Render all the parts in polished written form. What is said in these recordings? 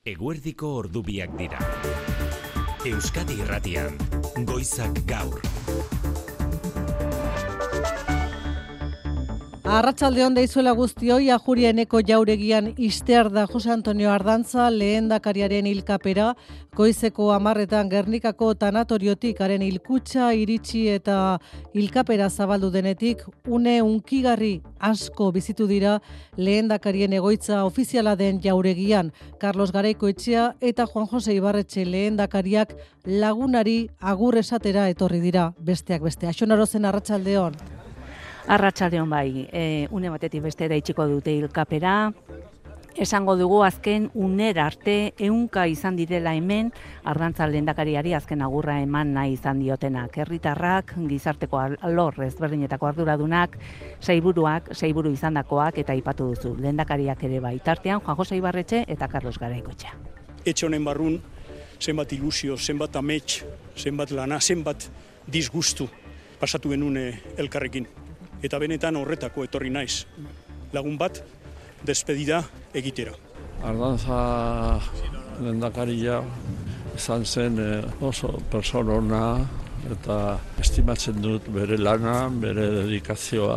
Eguerdiko ordubiak dira. Euskadi Irratian, Goizak Gaur. Arratsaldeon deizuela guztioi, Ajurieneko jauregian istear da Jose Antonio Ardantza lehendakariaren hilkapera, goizeko 10etan Gernikako tanatoriotik haren hilkutxa iritsi eta hilkapera zabaldu denetik, une hunkigarri asko bizitu dira lehendakarien egoitza ofiziala den jauregian. Carlos Garaikoetxea eta Juan Jose Ibarretxe lehendakariak lagunari agur esatera etorri dira, besteak beste. Axonarozen arratsaldeon. Arratsaldeon bai, une batetik bestera itxiko dute hilkapera. Esango dugu azken unera arte 100 izan direla hemen Ardantza lehendakariari azken agurra eman nahi izan diotenak. Herritarrak, gizarteko alor ezberdinetako arduradunak, sailburu izandakoak eta aipatu duzu. Lehendakariak ere bai. Tartean Juan Jose Ibarretxe eta Carlos Garaikoetxea. Etxe honen barrun zenbat ilusio, zenbat amets, zenbat lana, zenbat disgustu pasatu genuen elkarrekin. Eta benetan horretako etorri naiz. Lagun bat, despedida egitera. Ardantza lehendakaria izan zen oso persona ona eta estimatzen dut bere lana, bere dedikazioa.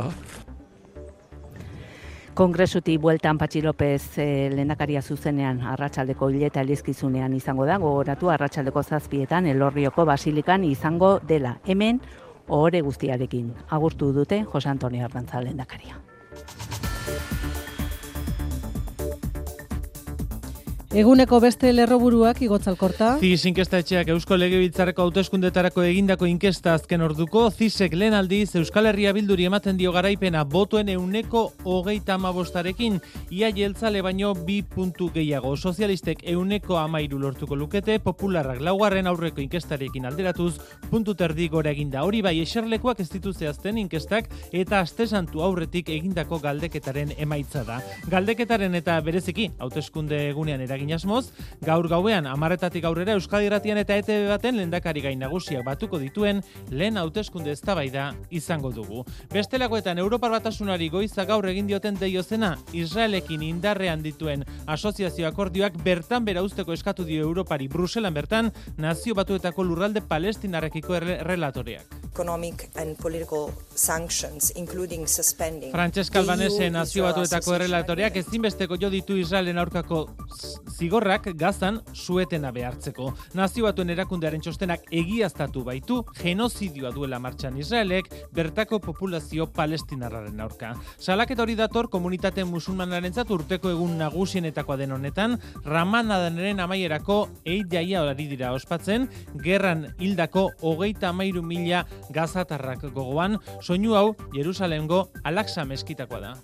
Kongresutik bueltan Patxi López lehendakaria zuzenean arratsaldeko hileta elizkizunean izango da, gogoratu arratsaldeko 7etan Elorrioko basilikan izango dela. Hemen ohore guztiarekin agurtu dute Jose Antonio Ardantza lehendakaria. Eguneko beste lerroburuak Igotz Alkorta. CIS inkesta-etxeak Eusko Legebiltzarreko hauteskundetarako egindako inkesta azken orduko, CISek lehen aldiz Euskal Herria Bilduri ematen dio garaipena botoen 135%, ia jeltzale baino 2 puntu gehiago. Sozialistek 13% lortuko lukete, Popularrak laugarren aurreko inkestarekin alderatuz, puntu terdi gora eginda. Hori bai, eserlekuak ez ditu zehazten inkestak eta astesantu aurretik egindako galdeketaren emaitza da. Galdeketaren eta bereziki hauteskunde egunean eragin asmoz, gaur gauean 10etatik aurrera Euskadi Irratian eta ETV baten lehendakari gai nagusiak batuko dituen lehen hauteskunde eztabaida izango dugu. Bestelakoetan Europar Batasunari Goizak Gaur egin dioten deiozena, Israelekin indarrean dituen asoziazio akordioak bertan bera uzteko eskatu dio Europari Bruselan bertan Nazio Batuetako lurralde palestinarrekiko relatoreak. Economic and political sanctions, including suspending. Francesca Albanese Nazio Batuetako errelatoreak ezinbesteko jo ditu Israelen aurkako zigorrak Gazan suetena behartzeko. Nazio Batuen erakundearen txostenak egiaztatu baitu genozidioa duela martxan Israelek bertako populazio palestinarraren aurka. Salaketa hori dator komunitate musulmanarentzat urteko egun nagusienetakoa den honetan, Ramadanaren amaierako Eid jaia hori dira ospatzen, gerran hildako 33.000 gazatarrak gogoan, soinu hau Jerusalemgo Al-Aqsa meskitakoa da.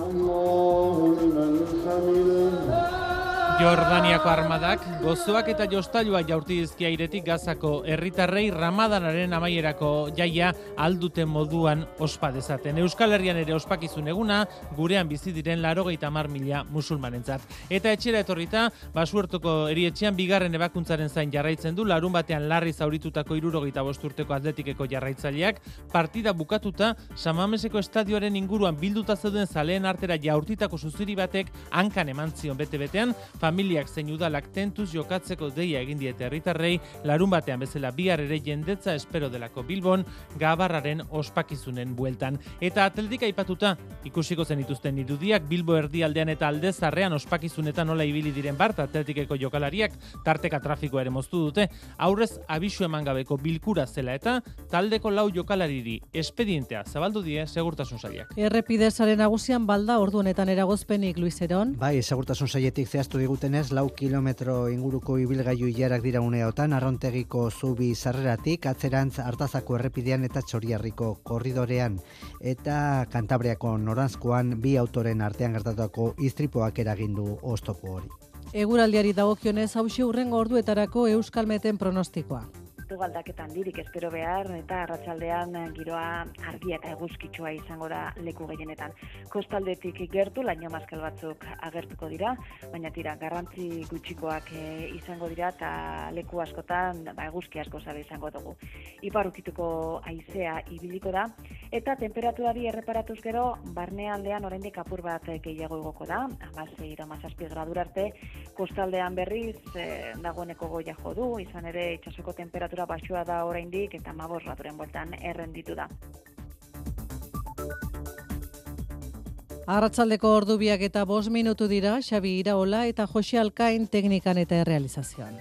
Jordaniako armadak gozoak eta jostailua jaurti dizkie airetik Gazako herritarrei Ramadanaren amaierako jaia alduten moduan ospa dezaten. Euskal Herrian ere ospakizun eguna gurean bizi diren 90.000 musulmanentzat. Eta etxera etorrita Basuertoko erietxean bigarren ebakuntzaren zain jarraitzen du, larun batean larri zauritutako 75 urteko Atletikeko jarraitzaileak partida bukatuta Samameseko estadioaren inguruan bilduta zeuden zaleen artera jaurtitako zuziri batek hankan eman zion bete-betean, familiak zein udalak tentuz jokatzeko deia egin diete herritarrei, larun batean bezala bihar ere jendetza espero delako Bilbon Gabarraren ospakizunen bueltan. Eta atletika aipatuta ikusiko zenituzten irudiak Bilbo erdialdean eta Aldezarrean ospakizunetan nola ibili diren bart atletikeko jokalariak tarteka trafikoa ere moztu dute, aurrez abisu eman gabeko bilkura zela eta taldeko 4 jokalariri espedientea zabaldu die segurtasun sailak. Errepide sare nagusian balda ordu honetan eragozpenik Luis Heron. Bai, segurtasun sailetik zehaztu digutenez 4 kilometro inguruko ibilgailu ilarak dira uneotan, Arrontegiko zubi sarreratik, atzerantz Artazako errepidean eta Txoriarriko korridorean, eta Kantabriako noranzkoan 2 autoren artean gertatutako istripoak eragindu oztopo hori. Eguraldiari dagokionez hauxe hurrengo orduetarako Euskalmeten pronostikoa. Aldaketan handirik espero behar eta arratsaldean giroa argia eta eguzkitsua izango da leku gehienetan. Kostaldetik gertu laino maskal batzuk agertuko dira, baina tira garrantzi gutxikoak izango dira eta leku askotan eguzki asko zabe izango dugu. Ipar ukituko haizea ibiliko da eta temperaturari erreparatuz gero barnealdean oraindik apur bat gehiago igoko da, 16-17 gradura arte, Kostaldean berriz dagoeneko goia jo du, izan ere itsasoko temperatura baxua da oraindik eta 15 graduren bueltan errenditu da. Arratsaldeko ordubiak eta 5 minutu dira, Xabi Iraola eta Jose Alkain teknikan eta errealizazioan.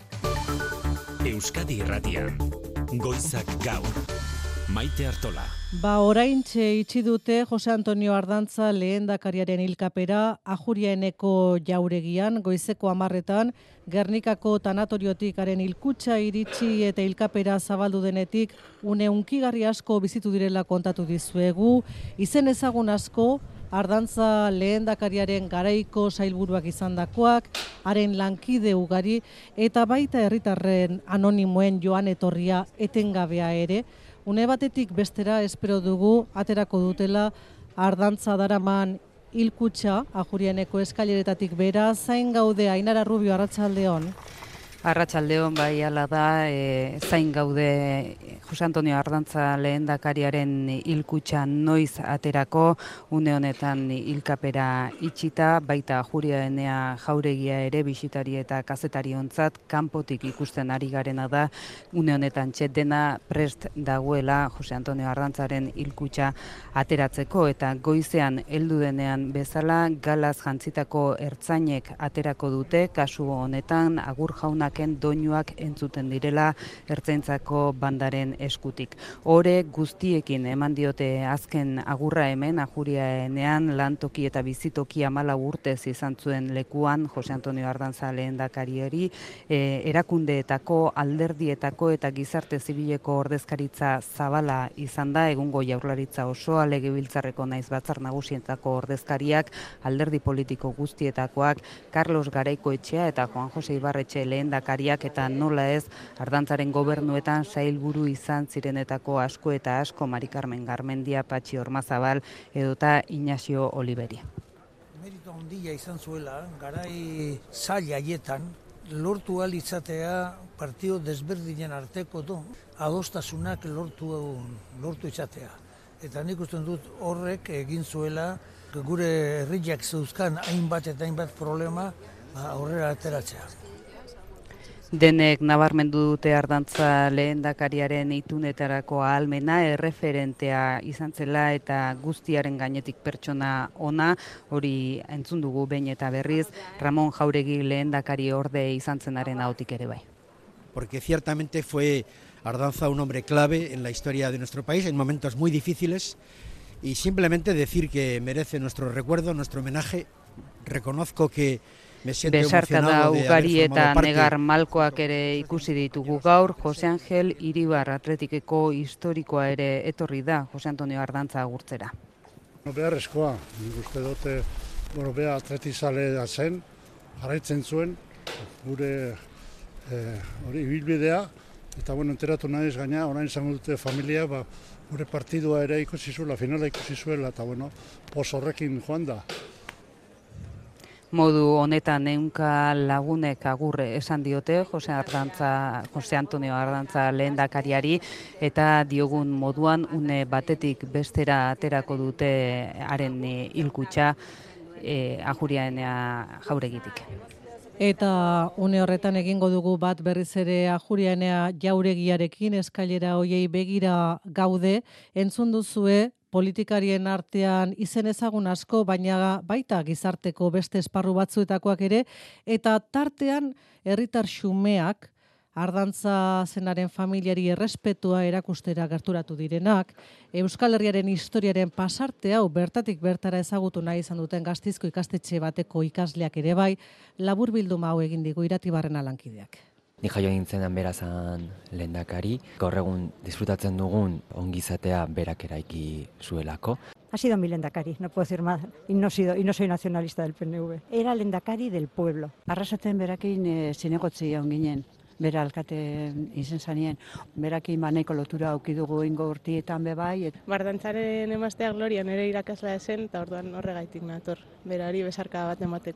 Euskadi Irratian, Goizak Gaur, Maite Artola. Oraintxe itxi dute Jose Antonio Ardantza lehendakariaren hilkapera Ajuriaeneko jauregian, goizeko 10etan, Gernikako tanatoriotik haren hilkutxa iritsi eta hilkapera zabaldu denetik, une hunkigarri asko bizitu direla kontatu dizuegu, izen ezagun asko, Ardantza lehendakariaren garaiko sailburuak izandakoak, haren lankide ugari, eta baita herritarren anonimoen joan etorria etengabea ere, une batetik bestera espero dugu aterako dutela Ardantza daraman hilkutxa Ajuriaeneko eskaileretatik bera. Zain gaude, Ainara Rubio, arratsaldeon. Arratsaldeon, bai, hala da, zain gaude Jose Antonio Ardantza lehendakariaren hilkutxa noiz aterako, une honetan hilkapera itxita, baita Ajuriaenea jauregia ere bisitari eta kazetariontzat kanpotik ikusten ari garena da, une honetan dena prest dagoela Jose Antonio Ardantzaren hilkutxa ateratzeko, eta goizean heldu denean bezala galaz jantzitako ertzainek aterako dute, kasu honetan Agur Jaunak doinuak entzuten direla ertzaintzako bandaren eskutik. Ore guztiekin eman diote azken agurra hemen Ajuriaenean lantoki eta bizitoki 14 urtez izan zuen lekuan Jose Antonio Ardantza lehendakariari, erakundeetako, alderdietako eta gizarte zibileko ordezkaritza zabala izan da, egungo jaurlaritza osoa, legebiltzarreko naiz batzar nagusietako ordezkariak, alderdi politiko guztietakoak, Carlos Garaikoetxea eta Juan Jose Ibarretxe lehendakariak eta nola ez Ardantzaren gobernuetan sailburu izan zirenetako asko eta asko, Mari Carmen Garmendia, Patxi Ormazabal edota Ignacio Oliveri. Merito handia izan zuela, garai zail haietan, lortu ahal izatea partio desberdinen arteko adostasunak lortu izatea. Eta nik usten dut horrek egin zuela gure herriak zeuzkan hainbat eta hainbat problema aurrera ateratzea. Denek nabarmendu dute Ardantza lehendakariaren itunetarako ahalmena, erreferentea izan zela eta guztiaren gainetik pertsona ona, hori entzun dugu behin eta berriz, Ramon Jauregi lehendakari orde izan zenaren ahotik ere bai. Porque ciertamente fue Ardanza un hombre clave en la historia de nuestro país en momentos muy difíciles, y simplemente decir que merece nuestro recuerdo, nuestro homenaje. Reconozco que besarkada ugari eta negar malkoak ere ikusi ditugu gaur. Jose Angel Iribar atletikeko historikoa ere etorri da Jose Antonio Ardantza agurtzera. Beharrezkoa, nik uste dute, bea atletizalea zen, jarraitzen zuen, gure hori ibilbidea, eta enteratu naiz gaina, orain izango dute familia, gure partidua ere ikusi zuela, finala ikusi zuela, eta pos horrekin joan da. Modu honetan 100 lagunek agurre esan diote Jose Antonio Ardantza lehendakariari, eta diogun moduan une batetik bestera aterako dute haren hilkutxa Ajuriaenea jauregitik. Eta une horretan egingo dugu bat berriz ere Ajuriaenea jauregiarekin, eskailera hoiei begira gaude, entzun duzue politikarien artean izen ezagun asko, baina baita gizarteko beste esparru batzuetakoak ere, eta tartean herritar xumeak, Ardantza zenaren familiari errespetua erakustera gerturatu direnak, Euskal Herriaren historiaren pasarte hau bertatik bertara ezagutu nahi izan duten Gasteizko ikastetxe bateko ikasleak ere bai, laburbilduma hau egin digu Iratibarrena lankideak. Ni jaio nintzenan berazan lehendakari, gaur egun disfrutatzen dugun ongizatea berak eraiki zuelako. Ha sido mi lehendakari, no puedo decir más, y no soy nacionalista del PNV. Era lehendakari del pueblo. Arrasaten berakin zinegotzi egon ginen. Bera alkate izen zanien, berakin nahiko lotura aukidugu ingo urtietan bebai. Ardantzaren emaztea Gloria nire irakaslea zen, eta orduan horregaitik nator, berari besarka bat emateko.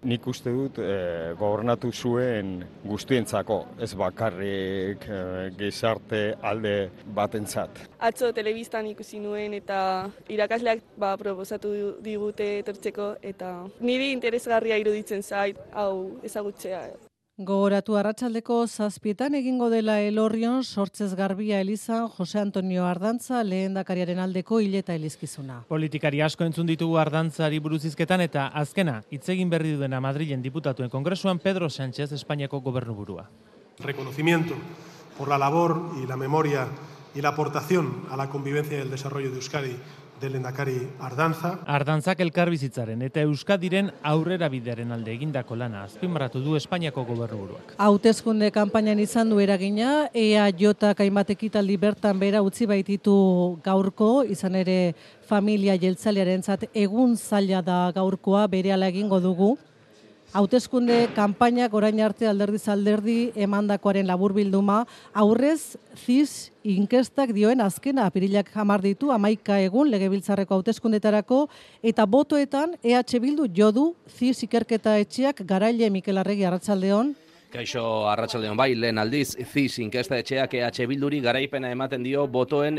nik uste dut gobernatu zuen guztientzako, ez bakarrik gizarte alde batentzat. Atzo telebistan ikusi nuen eta irakasleak proposatu digute etortzeko eta niri interesgarria iruditzen zait hau ezagutzea. Gogoratu arratsaldeko 7:00 egingo dela Elorrion Sortzez Garbia elizan Jose Antonio Ardantza lehendakariaren aldeko hileta elizkizuna. Politikari asko entzun ditugu Ardantzari buruz hizketan eta azkena hitz egin berri duena Madrilen diputatuen kongresuan Pedro Sánchez Espainiako gobernuburua. Reconocimiento por la labor y la memoria y la aportación a la convivencia y el desarrollo de Euskadi del lehendakari Ardantza. Ardantzak elkarbizitzaren eta Euskadiren aurrera bidearen alde egindako lana azpimarratu du Espainiako gobernuburuak. Hauteskunde kanpainan izan du eragina, EAJak hainbat ekitaldi bertan bera utzi baititu gaurko, izan ere familia jeltzalearentzat egun zaila da gaurkoa, berehala egingo dugu. Hauteskunde kanpainak orain arte alderdiz alderdi emandakoaren laburbilduma, aurrez CIS inkestak dioen azkena apirilak 10 ditu 11 egun legebiltzarreko hauteskundetarako eta botoetan EH Bildu jodu CIS ikerketa etxeak Garaile Mikel Arregi arratsaldeon. Kaixo, arratsaldeon bai, lehen aldiz, CIS inkesta etxeak EH Bilduri garaipena ematen dio botoen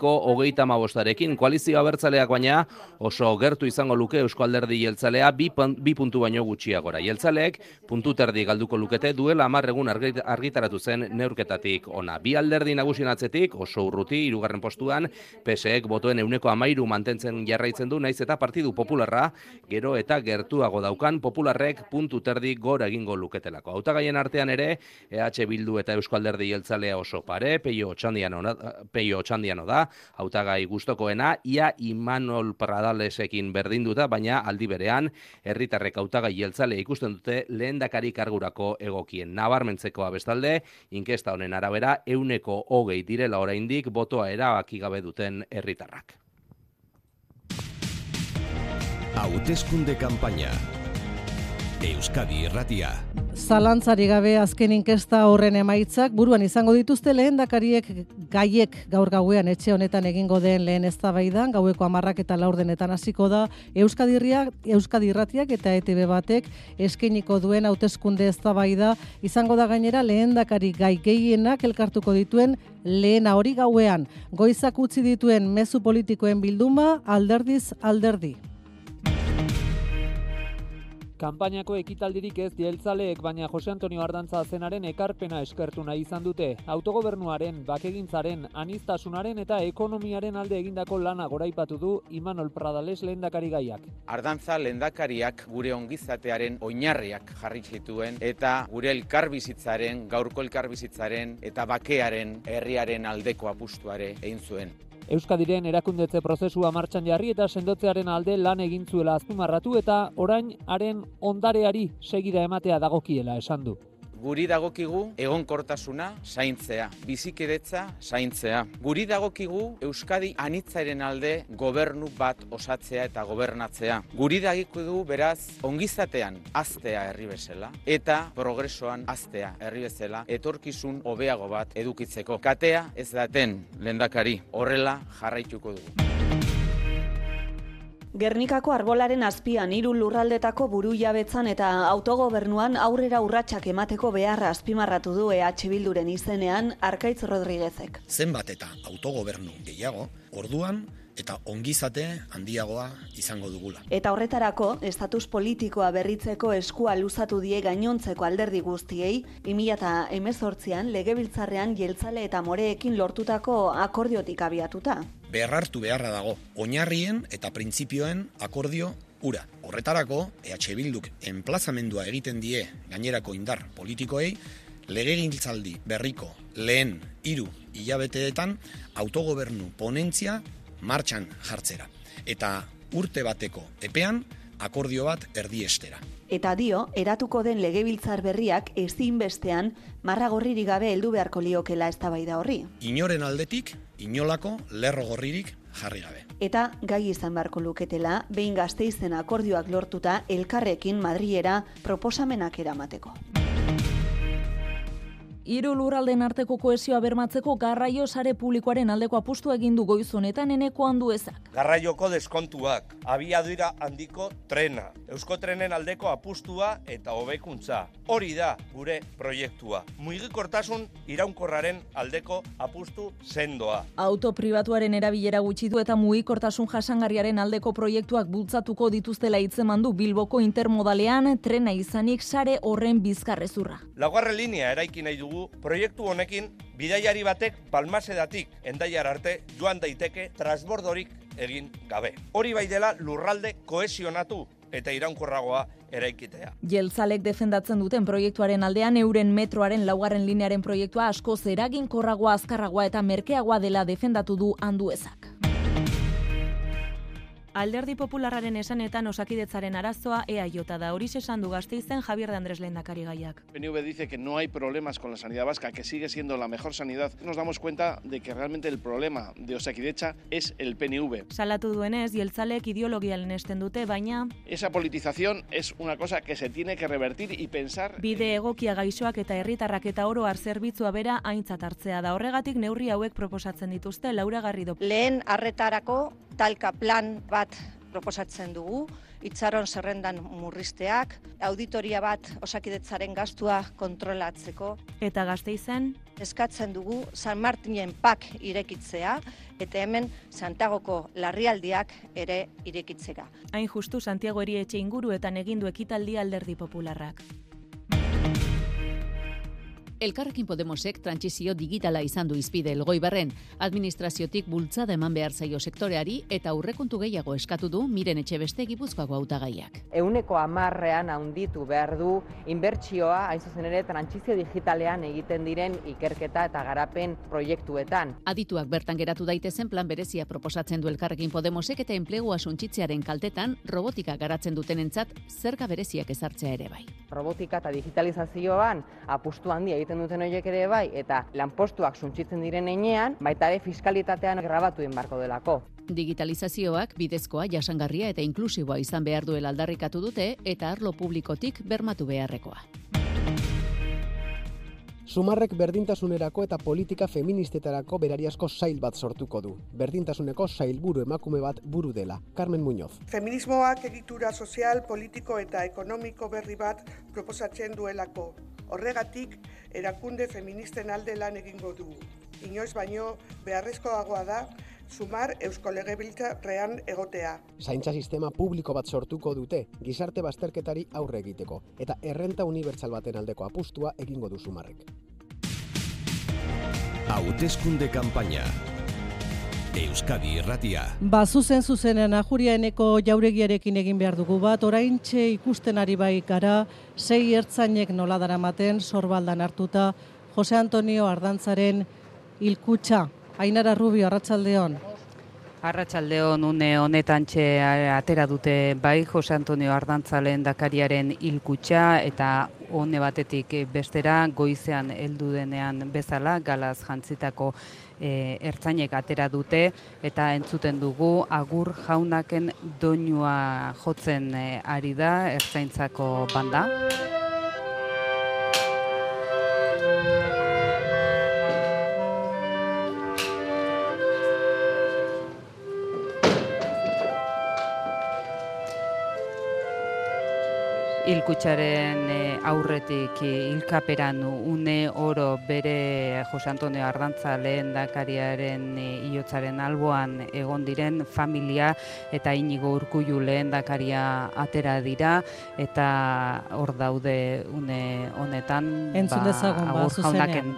135%. Koalizio abertzaleak baina oso gertu izango luke Eusko Alderdi Jeltzalea 2 puntu baino gutxiagora. Jeltzaleek puntu terdi galduko lukete duela 10 egun argitaratu zen neurketatik ona. Bi alderdi nagusien atzetik oso urruti 3. postuan, PSek botoen 13% mantentzen jarraitzen du, naiz eta Partidu Popularra gero eta gertuago daukan Popularrek puntu terdi gora egingo luketelako. Hautagaien artean ere, EH Bildu eta Eusko Alderdi Jeltzalea oso pare, Peio Otxandiano da, hautagai gustokoena, ia Imanol Pradalesekin berdinduta, baina aldi berean, herritarrek hautagai jeltzalea ikusten dute lehendakari kargurako egokien. Nabarmentzekoa bestalde, inkesta honen arabera, 120 direla oraindik botoa erabaki gabe duten herritarrak. Hauteskunde kanpaina. Euskadi Irratia. Zalantzari gabe azken inkesta horren emaitzak buruan izango dituzte lehendakariek gaiek gaur gauean etxe honetan egingo den lehen eztabaidan, gaueko 10 eta 4 hasiko da Euskadi Irratiak eta ETB batek eskainiko duen hauteskunde eztabaida izango da gainera lehendakari gai gehienak elkartuko dituen lehena hori gauean. Goizak utzi dituen mezu politikoen bilduma alderdiz alderdi. Kanpainako ekitaldirik ez jeltzaleek, baina Jose Antonio Ardantza zenaren ekarpena eskertu nahi izan dute. Autogobernuaren, bakegintzaren, aniztasunaren eta ekonomiaren alde egindako lana goraipatu du Imanol Pradales lehendakari gaiak. Ardantza lehendakariak gure ongizatearen oinarriak jarri zituen eta gure elkarbizitzaren, gaurko elkarbizitzaren eta bakearen herriaren aldeko apustuare egin zuen. Euskadiren erakundetze prozesua martxan jarri eta sendotzearen alde lan egin zuela azpimarratu eta orain haren ondareari segida ematea dagokiela esan du. Guri dagokigu egonkortasuna zaintzea, bizikidetza zaintzea. Guri dagokigu Euskadi anitzaren alde gobernu bat osatzea eta gobernatzea. Guri dagokigu beraz ongizatean haztea herri bezala eta progresoan haztea herri bezala etorkizun hobeago bat edukitzeko. Katea ez daten lehendakari, horrela jarraituko dugu. Gernikako arbolaren azpian 3 lurraldetako burujabetzan eta autogobernuan aurrera urratsak emateko beharra azpimarratu du EH Bilduren izenean Arkaitz Rodriguezek. Zenbat eta autogobernu gehiago, orduan eta ongizate handiagoa izango dugula. Eta horretarako, estatus politikoa berritzeko eskua luzatu die gainontzeko alderdi guztiei, 2018an legebiltzarrean jeltzale eta moreekin lortutako akordiotik abiatuta. Beharrartu beharra dago, oinarrien eta printzipioen akordio ura. Horretarako, EH Bilduk enplazamendua egiten die gainerako indar politikoei, legegintzaldi berriko lehen 3 hilabeteetan autogobernu ponentzia martxan jartzera. Eta urte bateko epean akordio bat erdiestera. Eta dio, eratuko den legebiltzar berriak ezinbestean marra gorririk gabe heldu beharko liokela eztabaida horri. Inoren aldetik, inolako lerro gorririk jarri gabe. Eta gai izan beharko luketela, behin Gasteizen akordioak lortuta elkarrekin Madrilera proposamenak eramateko. Hiru lurraldeen arteko kohesioa bermatzeko garraio sare publikoaren aldeko apustu egin du goiz honetan Eneko Anduezak. Garraioko deskontuak, abiadura handiko trena, Euskotrenen aldeko apustua eta hobekuntza. Hori da gure proiektua. Mugikortasun iraunkorraren aldeko apustu sendoa. Auto pribatuaren erabilera gutxitu eta mugikortasun jasangarriaren aldeko proiektuak bultzatuko dituztela hitzeman du Bilboko intermodalean trena izanik sare horren bizkarrezurra. Laugarren linea eraiki nahi dugu proiektu honekin bidaiari batek Balmasedatik Hendaiar arte joan daiteke transbordorik egin gabe. Hori bai dela lurralde kohesionatu eta iraunkorragoa eraikitea. Jeltzalek defendatzen duten proiektuaren aldean euren metroaren laugarren linearen proiektua askoz eraginkorragoa, azkarragoa eta merkeagoa dela defendatu du Anduezak. Alderdi Popularraren esanetan Osakidetzaren arazoa EAJ da. Horixe esan du Gasteizen Javier de Andrés lehendakari gaiak. PNV dice que no hay problemas con la sanidad vasca, que sigue siendo la mejor sanidad. Nos damos cuenta de que realmente el problema de Osakidetza es el PNV. Salatu duenez, jeltzalek ideologia lehenesten dute, baina esa politización es una cosa que se tiene que revertir y pensar. Bide egokia gaixoak eta herritarrak eta oro har zerbitzua bera aintzat hartzea da. Horregatik neurri hauek proposatzen dituzte Laura Garrido. Lehen arretarako talka plan bat proposatzen dugu, itxaron zerrendan murrizteak, auditoria bat Osakidetzaren gastua kontrolatzeko. Eta Gasteizen? Eskatzen dugu San Martinen pak irekitzea, eta hemen Santagoko larrialdiak ere irekitzera. Hain justu Santiago Erietxe inguruetan egindu ekitaldi Alderdi Popularrak. Elkarrekin Podemosek trantsizio digitala izan du hizpide Elgoibarren. Administraziotik bultzada eman behar zaio sektoreari eta aurrekontu gehiago eskatu du Miren Etxebeste Gipuzkoako hautagaiak. 110 handitu behar du inbertsioa, hain zuzen ere trantsizio digitalean egiten diren ikerketa eta garapen proiektuetan. Adituak bertan geratu daitezen plan berezia proposatzen du Elkarrekin Podemosek eta enplegua suntsitzearen kaltetan robotika garatzen dutenentzat zerga bereziak ezartzea ere bai. Robotika eta digitalizazioan apustu handia egiten duten horiek ere bai, eta lanpostuak suntsitzen diren heinean, baita ere fiskalitatean grabatu inbarko delako. Digitalizazioak bidezkoa, jasangarria eta inklusiboa izan behar duela aldarrikatu dute eta arlo publikotik bermatu beharrekoa. Sumarrek berdintasunerako eta politika feministetarako berariazko sail bat sortuko du. Berdintasuneko sailburu emakume bat buru dela. Carmen Muñoz. Feminismoak egitura sozial, politiko eta ekonomiko berri bat proposatzen duelako. Horregatik, erakunde feministen alde lan egingo dugu. Inoiz baino beharrezkoagoa da Sumar Eusko Legebiltzarrean egotea. Zaintza sistema publiko bat sortuko dute, gizarte bazterketari aurre egiteko, eta errenta unibertsal baten aldeko apustua egingo du Sumarrek. Hauteskunde kanpaina. Euskadi Irratia. Zuzenean Ajuria Eneko jauregiarekin egin behar dugu bat, oraintxe ikusten ari bai gara, 6 ertzainek nola daramaten sorbaldan hartuta Jose Antonio Ardantzaren hilkutxa. Ainara Rubio, arratsaldeon. Arratsaldeon, une honetantxe atera dute bai Jose Antonio Ardantza lehendakariaren hilkutxa eta one batetik bestera goizean heldu denean bezala galaz jantzitako ertzainek atera dute eta entzuten dugu Agur Jaunaken doinua jotzen ari da ertzaintzako banda. Hilkutxaren aurretik hilkaperan une oro bere Jose Antonio Ardantza lehendakariaren hilotzaren alboan egon diren familia eta Inigo Urkullu lehendakaria atera dira eta hor daude une honetan entzun dezagun Agur Jaunaken.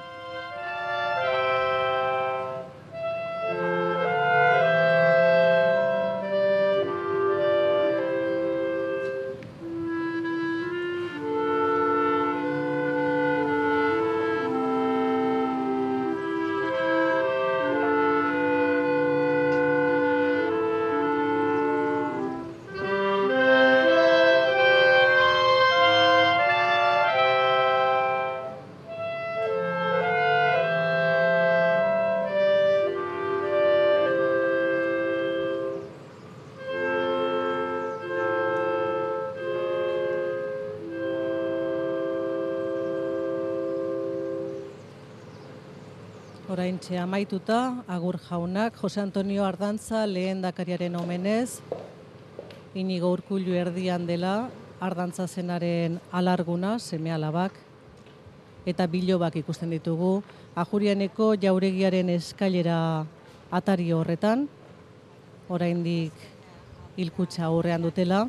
Oraintxe amaituta, Agur jaunak, Jose Antonio Ardantza lehendakariaren omenez, Inigo Urkullu erdian dela, Ardantza zenaren alarguna, seme-alabak, eta bilobak ikusten ditugu, Ajurianeko jauregiaren eskailera atari horretan, oraindik hilkutxa aurrean dutela,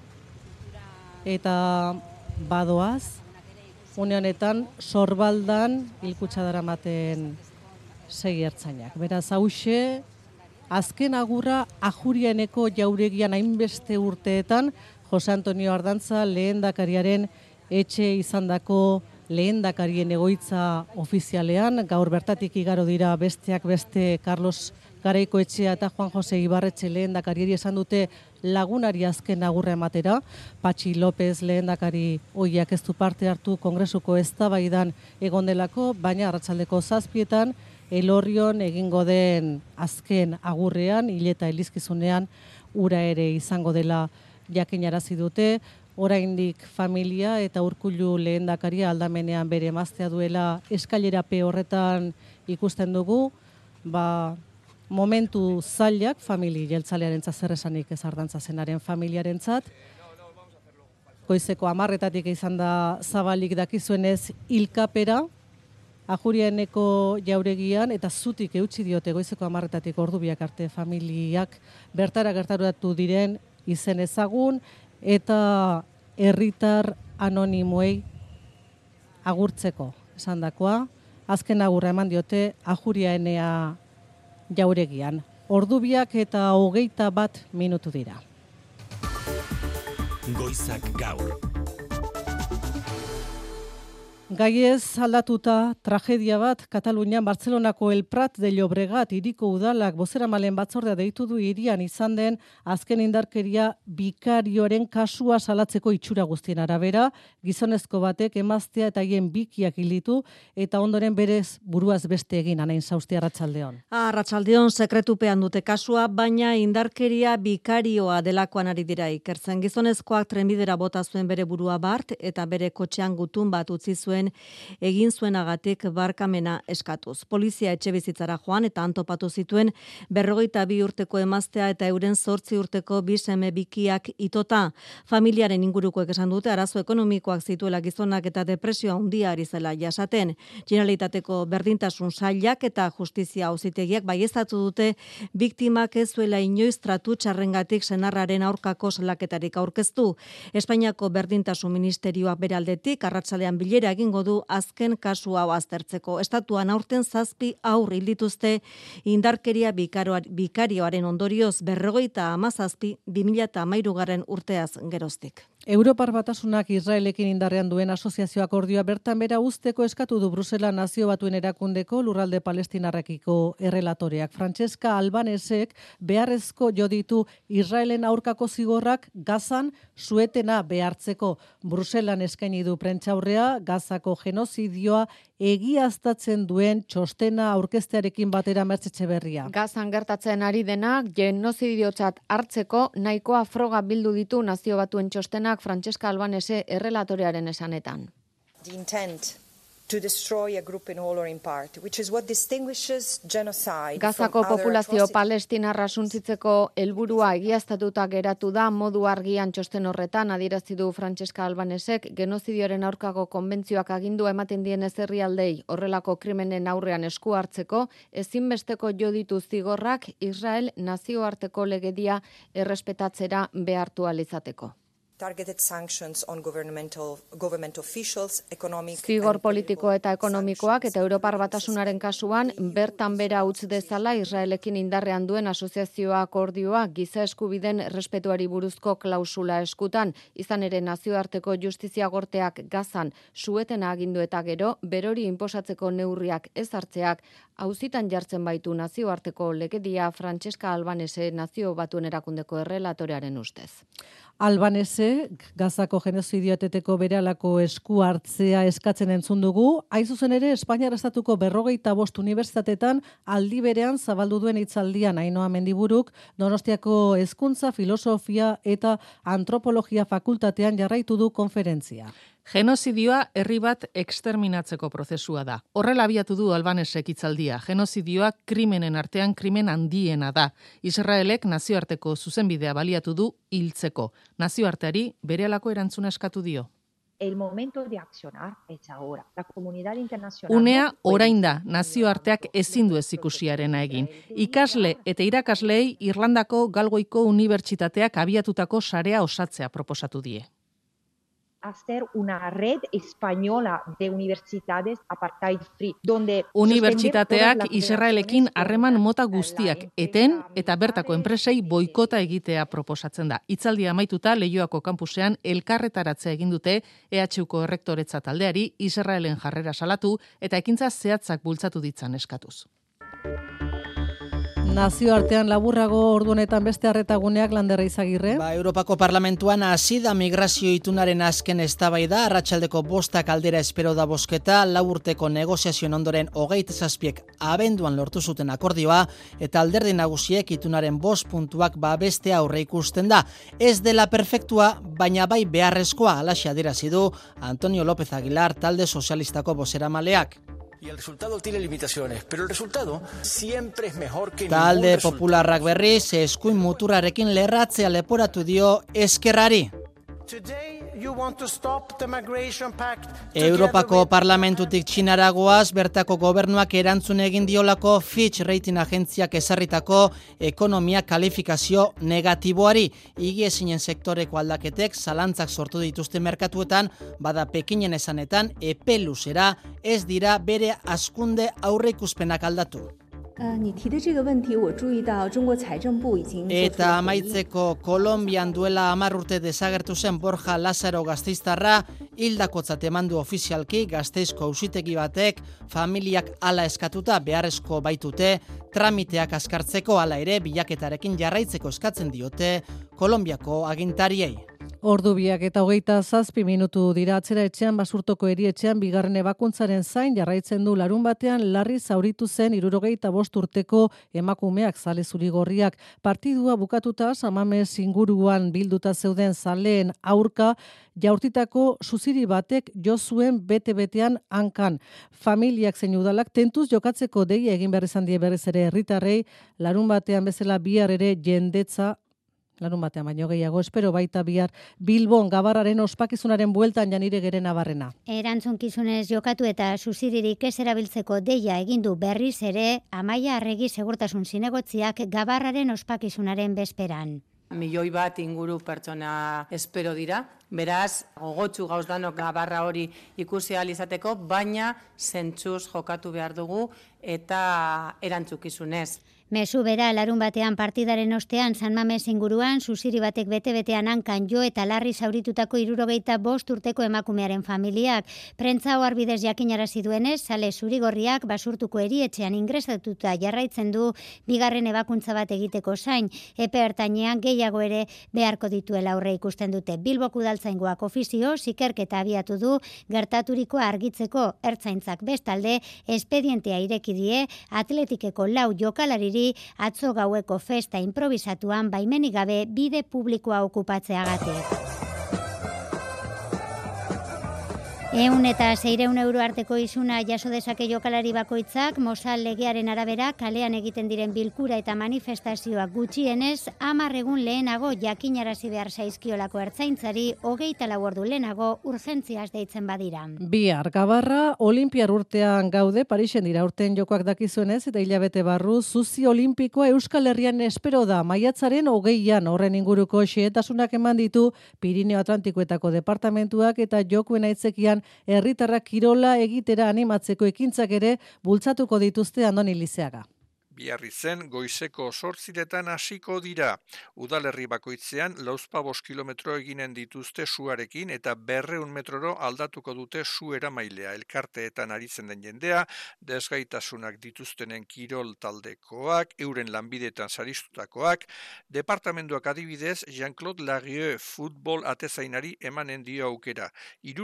eta badoaz, une honetan sorbaldan hilkutxa daramaten 6 ertzainak. Beraz, hauxe, azken agurra Ajurianeko jauregian hainbeste urteetan, Jose Antonio Ardantza lehendakariaren etxe izandako lehendakarien egoitza ofizialean, gaur bertatik igaro dira besteak beste Carlos Garaikoetxea eta Juan Jose Ibarretxe lehendakariari esan dute lagunari azken agurra ematera. Patxi López lehendakari oiak ez du parte hartu kongresuko eztabaidan egon delako, baina arratsaldeko 7:00 Elorrion egingo den azken agurrean, hileta elizkizunean, ura ere izango dela jakinarazi dute. Oraindik familia eta Urkullu lehendakaria aldamenean bere emaztea duela eskailerape horretan ikusten dugu, momentu zailak famili jeltzalearentzat zer esanik ez Ardantza zenaren familiarentzat. Goizeko 10:00 izan da zabalik dakizuenez hilkapera, Ajurianeko jauregian, eta zutik eutsi diote goizeko 10:00 ordu biak arte familiak bertara gertaratu diren izen ezagun, eta herritar anonimoei agurtzeko esandakoa, azken agurra eman diote Ajurianea jauregian. Ordubiak eta 21 minutu dira. Goizak gaur. Gaiez aldatuta tragedia bat, Katalunian Bartzelonako El Prat de Llobregat hiriko udalak bozeramaileen batzordea deitu du hirian izan den azken indarkeria bikarioaren kasua salatzeko itxura guztien arabera, gizonezko batek emaztea eta haien bikiak hilditu eta ondoren berez buruaz beste egin. Anain Sausti, arratsaldeon. Arratsaldeon, sekretupean dute kasua, baina indarkeria bikarioa delakoan ari dira ikertzen. Gizonezkoak trenbidera bota zuen bere burua bart eta bere kotxean gutun bat utzi zuen egin zuenagatik barkamena eskatuz. Polizia etxebizitzara joan eta antopatu zituen 42 urteko emaztea eta euren 8 urteko bi seme bikiak itota. Familiaren ingurukoek esan dute arazo ekonomikoak zituela gizonak eta depresioa handia ari zela jasaten. Generalitateko berdintasun sailak eta justizia auzitegiak baieztatu dute biktimak ez zuela inoiz tratu txarrengatik senarraren aurkako salaketarik aurkeztu. Espainiako berdintasun ministerioak bere aldetik arratsalean bilera egingo du azken kasu hau aztertzeko. Estatuan aurten 7 haur hil dituzte indarkeria bikarioaren ondorioz 57 2013 urteaz geroztik. Europar Batasunak Israelekin indarrean duen asoziazio akordioa bertan bera uzteko eskatu du Brusela Nazio Batuen Erakundeko lurralde palestinarrekiko errelatoreak. Francesca Albanesek beharrezko jo ditu Israelen aurkako zigorrak Gazan suetena behartzeko. Bruselan eskaini du prentsaurrea Gazako genozidioa egiaztatzen duen txostena aurkeztearekin batera Mertxe Etxeberria. Gazan gertatzen ari denak genozidiotzat hartzeko nahikoa froga bildu ditu Nazio Batuen txostenak Francesca Albanese errelatorearen esanetan. The intent to destroy a group in whole or in part, which is what distinguishes genocide Gazako populazio palestinarra suntsitzeko helburua egiaztatuta geratu da modu argian txosten horretan adierazi du Francesca Albanesek genozidioaren aurkako konbentzioak agindua ematen dien herrialdei horrelako krimenen aurrean esku hartzeko ezinbesteko jo ditu zigorrak Israel nazioarteko legedia errespetatzera behartu ahal izateko. Targeted sanctions on government officials, economic Zigor politiko eta ekonomikoak eta Europar Batasunaren kasuan bertan bera utz dezala Israelekin indarrean duen asoziazioa akordioa giza eskubiden errespetuari buruzko klausula eskutan, izan ere nazioarteko justizia gorteak Gazan suetena agindu eta gero berori inposatzeko neurriak ez hartzeak auzitan jartzen baitu nazioarteko legedia Francesca Albanese Nazio Batuen Erakundeko errelatorearen ustez. Albanese, Gazako genozidio eteteko berehalako esku hartzea eskatzen entzun dugu, hain zuzen ere Espainiar Estatuko 45 unibertsitatetan aldi berean zabaldu duen hitzaldian Ainhoa Mendiburuk Donostiako Hezkuntza, Filosofia eta Antropologia fakultatean jarraitu du konferentzia. Genozidioa herri bat eksterminatzeko prozesua da. Horrela abiatu du Albanesek hitzaldia. Genozidioa krimenen artean krimen handiena da. Israelek nazioarteko zuzenbidea baliatu du hiltzeko. Nazioarteari berehalako erantzuna eskatu dio. El momento de accionar es ahora. La comunidad internacional. Unea orain da, nazioarteak ezin du ezikusiarena egin. Ikasle eta irakasleei Irlandako Galgoiko Unibertsitateak abiatutako sarea osatzea proposatu die. Hacer una red española de universidades apartheid free, donde Unibertsitateak Israelekin harreman mota guztiak eten eta bertako enpresei boikota egitea proposatzen da. Hitzaldia amaituta Leioako kanpusean elkarretaratzea egin dute EHUko errektoretza taldeari Israelen jarrera salatu eta ekintza zehatzak bultzatu ditzan eskatuz. Nazioartean laburrago ordu honetan beste harretaguneak Landerra Izagirre. Europako Parlamentuan hasi da migrazio itunaren azken eztabaida, arratsaldeko 5 aldera espero da bozketa, 4 urteko negoziazioen ondoren 27 abenduan lortu zuten akordioa eta alderdi nagusiek itunaren 5 puntuak babestea aurreikusten da. Ez dela perfektua, baina bai beharrezkoa, halaxe adierazi du Antonio López Aguilar talde sozialistako bozeramaleak. Y el resultado tiene limitaciones, pero el resultado siempre es mejor que Talde popularrak berriz, eskuin muturrarekin lerratzea leporatu dio Eskerrari. Europako Parlamentutik Txinaragoaz, bertako gobernuak erantzun egin diolako Fitch Rating agentziak ezarritako ekonomia kalifikazio negatiboari. Higiezinen sektoreko aldaketek zalantzak sortu dituzte merkatuetan, bada Pekinen esanetan epe luzera ez dira bere hazkunde aurreikuspenak aldatu. Eta amaitzeko Kolonbian duela 10 urte desagertu zen Borja Lazaro gasteiztarra hildakotzat emandu ofizialki Gasteizko auzitegi batek familiak hala eskatuta beharrezko baitute tramiteak azkartzeko hala ere bilaketarekin jarraitzeko eskatzen diote Kolonbiako agintariei. Ordu 2:27 dira atzera etxean Basurtoko erietxean bigarren ebakuntzaren zain jarraitzen du larun batean larri zauritu zen 75 urteko emakumeak zale zurigorriak. Partidua bukatuta Samamez inguruan bilduta zeuden zaleen aurka jaurtitako suziri batek jo zuen bete-betean hankan. Familiak zein udalak tentuz jokatzeko deia egin behar izan die berriz ere herritarrei, larun batean bezala bihar ere jendetza larun batean baino gehiago, espero baita bihar Bilbon Gabarraren ospakizunaren bueltan Janire Gerena Barrena. Erantzunkizunez jokatu eta susiririk ez erabiltzeko deia egindu berriz ere Amaia Arregi segurtasun zinegotziak Gabarraren ospakizunaren bezperan. 1 bat inguru pertsona espero dira, beraz, gogotsu gauz danok Gabarra hori ikusi ahal izateko, baina zentzuz jokatu behar dugu eta erantzukizunez. Mezu bera larun batean partidaren ostean San Mames inguruan susiri batek bete-betean hankan jo eta larri zauritutako 75 urteko emakumearen familiak. Prentza oharbidez jakinarazi duenez, zale zurigorriak Basurtuko erietxean ingresatuta jarraitzen du bigarren ebakuntza bat egiteko zain. Epe ertainean gehiago ere beharko dituela aurre ikusten dute. Bilboko udaltzaingoak ofizio ikerketa abiatu du gertaturikoa argitzeko ertzaintzak bestalde espedientea ireki die Atletikeko 4 jokalariri atzo gaueko festa improvisatuan baimenik gabe bide publikoa okupatzeagatik. 100 eta 600 euro arteko isuna jaso dezake jokalari bakoitzak, Mosal legearen arabera kalean egiten diren bilkura eta manifestazioak gutxienez 10 egun lehenago jakinarazi behar zaizkiolako ertzaintzari 24 ordu lehenago urgentziaz deitzen badira. Bihar Gabarra Olinpiar urtean gaude, Parisen dira urten jokoak dakizuenez eta hilabete barru zuzi olimpikoa Euskal Herrian espero da maiatzaren 20an horren inguruko xehetasunak eman ditu Pirineo Atlantikoetako departamentuak eta jokoen aitzekian herritarrak kirola egitera animatzeko ekintzak ere bultzatuko dituzte Andoni Lizeaga. Biarritzen goizeko 8 hasiko dira. Udalerri bakoitzean 45 kilometro eginen dituzte suarekin eta 200 metroro aldatuko dute su eramailea. Elkarteetan aritzen den jendea, desgaitasunak dituztenen kirol taldekoak, euren lanbidetan saristutakoak, departamentuak adibidez Jean-Claude Larieux futbol atezainari emanen dio aukera.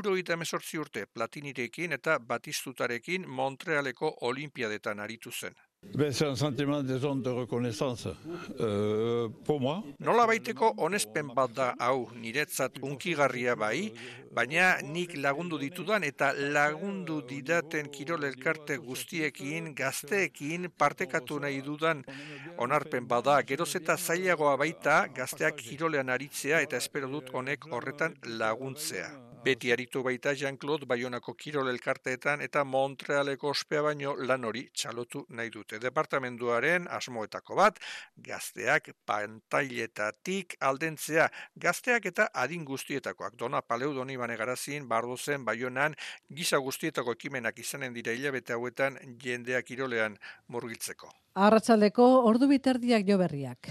78 urte Platinirekin eta Batistutarekin Montrealeko olimpiadetan aritu zen. C'est un sentiment des zones de reconnaissance pour moi. Nola baiteko onespen bat da hau, niretzat unkigarria bai, baina nik lagundu ditudan eta lagundu didaten kirol elkarte guztiekin, gazteekin partekatu nahi dudan onarpen bada. Geroz eta zailagoa baita gazteak kirolean aritzea eta espero dut honek horretan laguntzea. Beti aritu baita Jean-Claude Baionako kirol elkarteetan eta Montrealeko ospea baino lan hori txalotu nahi dute. Departamenduaren asmoetako bat, gazteak pantailetatik aldentzea, gazteak eta adin guztietakoak. Dona Paleu Donibane Garazin, Bardozen, Baionan, giza guztietako ekimenak izanen dira hilabete hauetan jendea kirolean murgiltzeko. Arratsaldeko ordu biterdiak jo berriak.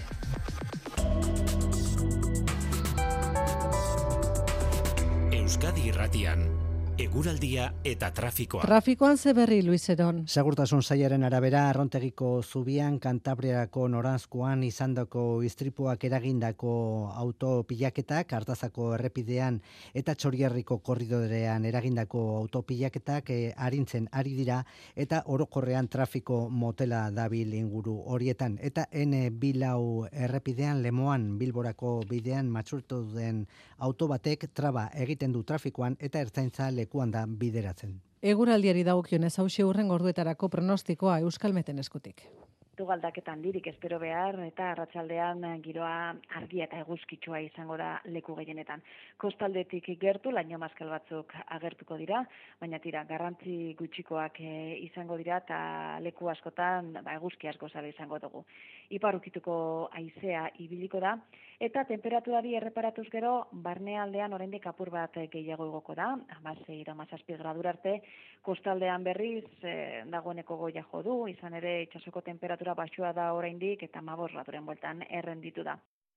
Euskadi Irratian, eguraldia eta trafikoa. Trafikoan ze berri, Luis Eron. Segurtasun sailaren arabera, Arrontegiko zubian, Kantabriako noranzkoan izandako istripuak eragindako autopilaketak, Artazako errepidean eta Txorierriko korridorean eragindako autopilaketak arintzen ari dira eta orokorrean trafiko motela dabil inguru horietan. Eta N24 errepidean Lemoan Bilborako bidean matxurtu den auto batek traba egiten du trafikoan eta ertzaintza lekuan da bideratzen. Eguraldiari dagokionez hauxe hurrengo orduetarako pronostikoa Euskalmeten eskutik. Galdaketan dirik espero behar eta arratsaldean giroa argia eta eguzkitsua izango da leku gehienetan. Kostaldetik gertu laino maskal batzuk agertuko dira, baina tira garrantzi gutxikoak izango dira eta leku askotan eguzki asko zale izango dugu. Ipar ukituko haizea ibiliko da eta temperaturari erreparatuz gero barnealdean oraindik apur bat gehiago igoko da, 16-17 gradura arte, kostaldean berriz dagoeneko goia jo du, izan ere itsasoko temperatura baxua da oraindik eta 15 graduren bueltan errenditu da.